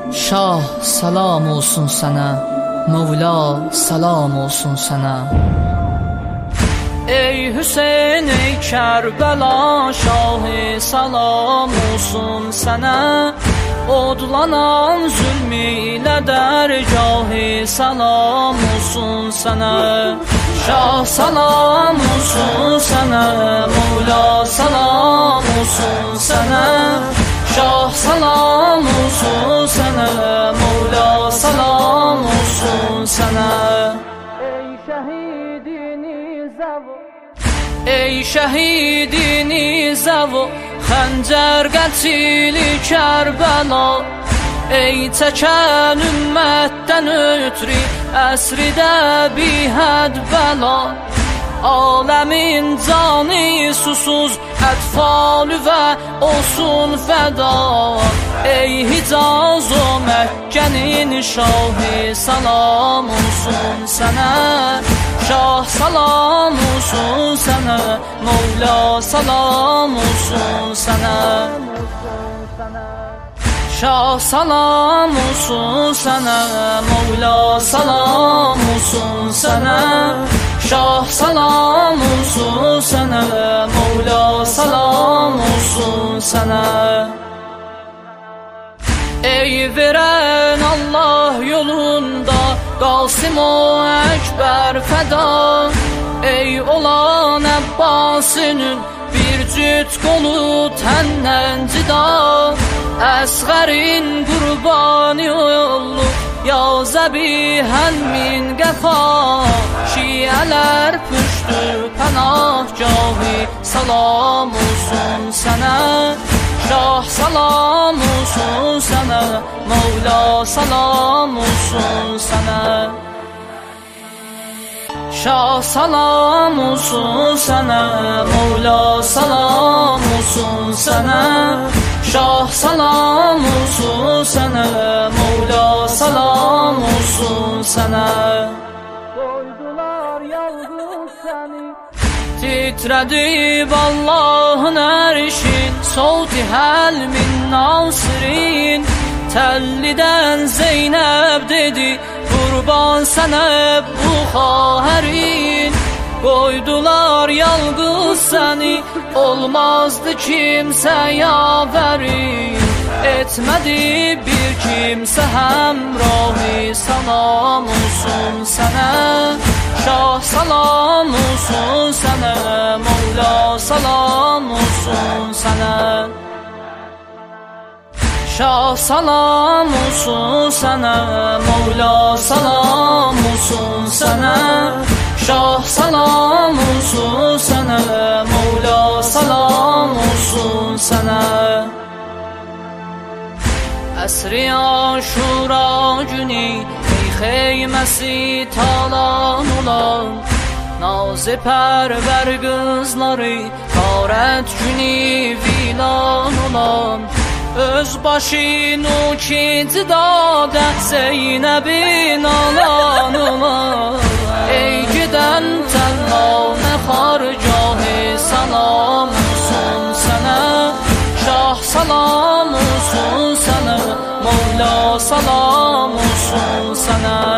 Şah salam olsun sana, Mevla salam olsun sana. Ey Hüseyin, ey Kərbəla şahı, salam olsun sana. Odlanan zülmü ilə dərgahı, salam olsun sana. Şah salam olsun sana, Mevla salam olsun sana. Şah salam olsun sana, Mevla salam olsun sana. Ey şehidini zavu, ey şehidini zavu, xəncər qətili Kərbəla. Ey çəkən ümmətdən ötürü, əsridə bihəd bəla. Aləmin canı susuz, ətfalü və olsun fəda. Ey Hicaz o Məkkənin şahı, salam olsun sənə. Şah salam olsun sənə, Mevla salam olsun sənə. Şah salam olsun sənə, Mevla salam olsun sənə. Şah salam olsun sənə, Mevla salam olsun sənə. Ey verən Allah yolunda, Qasım o Əkbər fəda. Ey olan Əbbasının bir cüt qolu təndən cida. Əsğərin qurbanı ollu, ya zəbihən min qəfa. Şiələr püştü pənahgahı, salam olsun sənə. Şah salam olsun sənə, Mevla salam olsun sənə. Şah salam olsun sənə, Mevla salam olsun sənə. Şah salam olsun sənə, Mevla salam olsun sənə. Qoydular yalqız səni, titrədib Allahın ərşin. Savti həl min nasirin, Təllidən Zeynəb dedi, qurban sənə bu xahərin. Qoydular yalqız səni, olmazdı kimsə yavərin. Etmədi bir kimsə həmrahi, salam olsun sənə. Şah salam olsun sənə, Mevla salam olsun sənə. Şah salam olsun sənə, Mevla salam olsun sənə. Şah salam olsun sənə, Mevla salam olsun sənə. Əsri Aşura günü, ey xeyməsi talan olan. Nazı pərvər qızları, qarət günü vilan olan. Öz başını ikinci dadə, Zeynəbin alan olan. Ey gedən tənhanə xargahı, salam olsun sənə. Şah salam olsun sənə, Mevla salam olsun sənə.